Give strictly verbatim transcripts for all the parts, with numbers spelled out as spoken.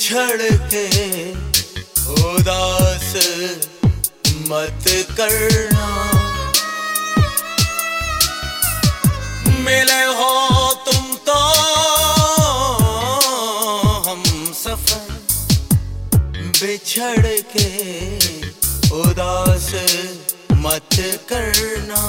बिछड़ के उदास मत करना। मिले हो तुम तो हम सफर, बिछड़ के उदास मत करना।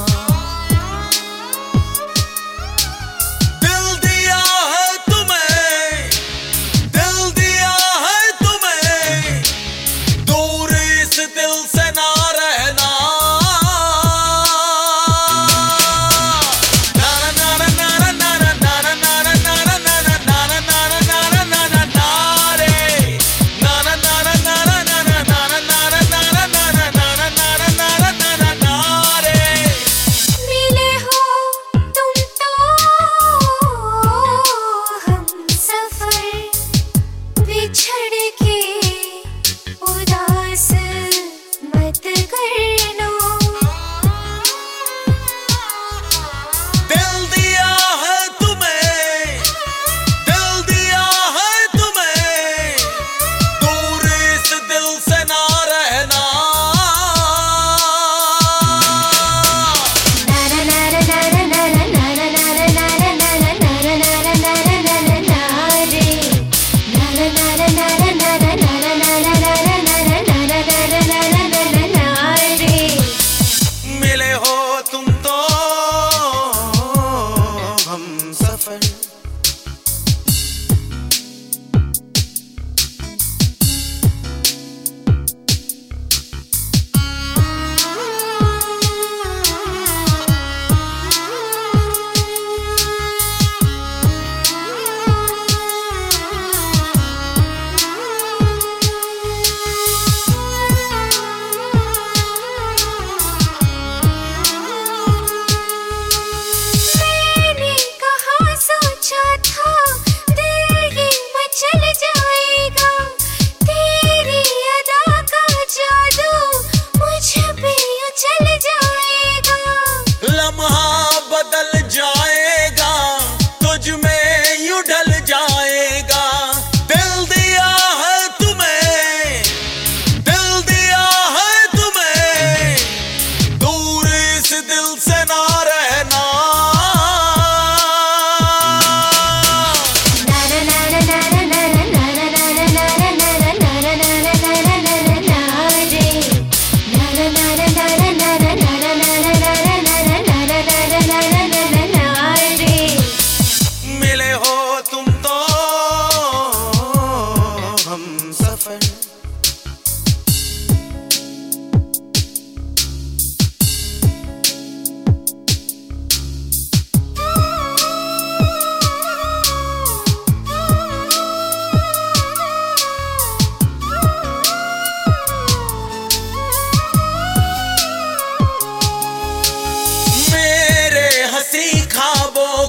ख्वाबों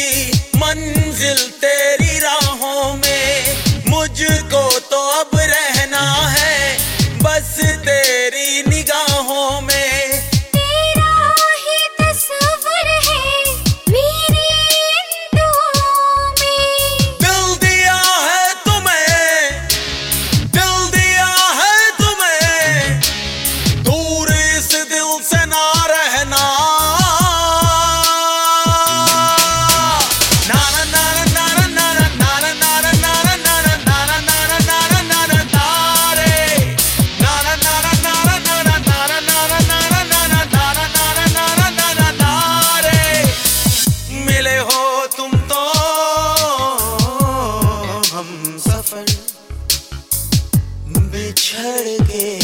की मंजिल तेरी राहों में, मुझको तो अब रहना है बस तेरी निगाहों में। तेरा ही तस्वीर है मेरी इन दुआओं में। दिल दिया है तुम्हें, दिल दिया है तुम्हें, दूर इस दिल से ना रहना। बिछड़ के